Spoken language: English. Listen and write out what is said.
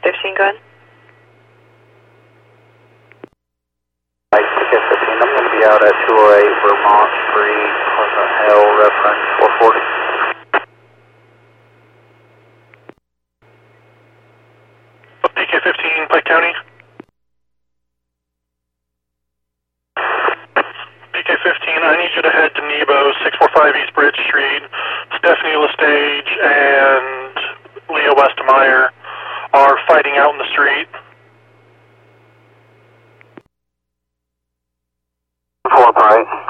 PK-15, go ahead. PK-15, I'm going to be out at 208 Vermont Street, Pleasant Hill, reference 440. PK-15, Pike County. PK-15, I need you to head to Nebo, 645 East Bridge Street. Stephanie Lestage and Leo Westemeyer are fighting out in the street. 4 right.